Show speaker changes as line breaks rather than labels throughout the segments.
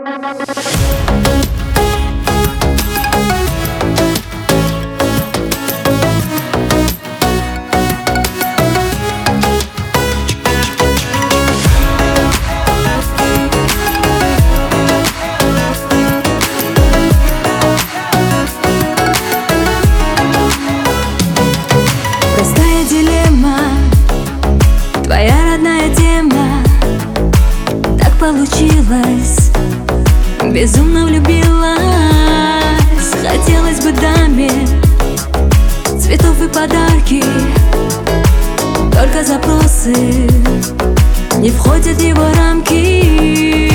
Простая дилемма, твоя родная тема. Так получилось, безумно влюбилась. Хотелось бы даме цветов и подарки, только запросы не входят в его рамки.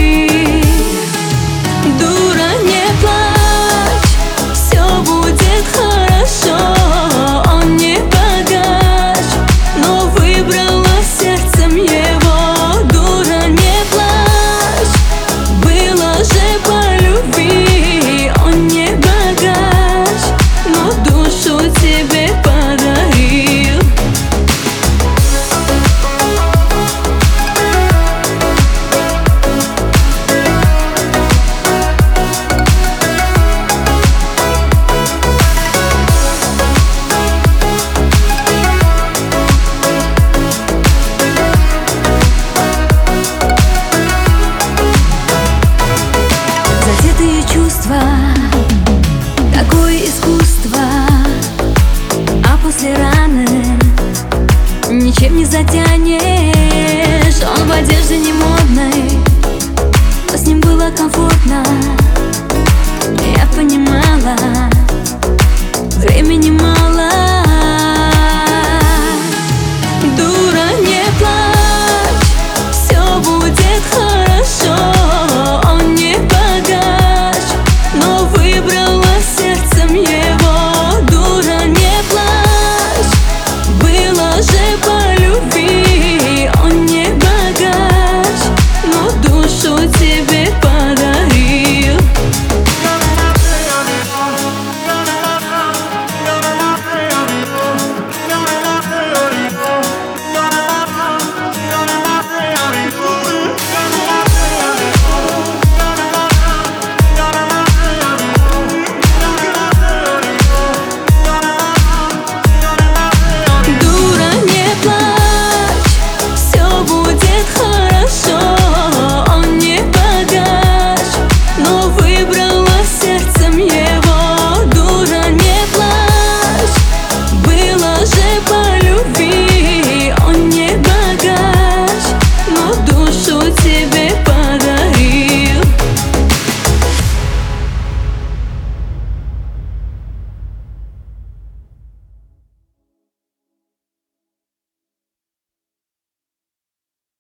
Дура, не плачь, все будет хорошо. Он не богач, но выбрала сердцем его. Дура, не плачь, было же по любви. Он не богач, но душу тебе подарил. Задетые чувства, такое искусство, а после раны ничем не затянешь. Он в одежде не модной, но с ним было комфортно. Я понимала, времени мало.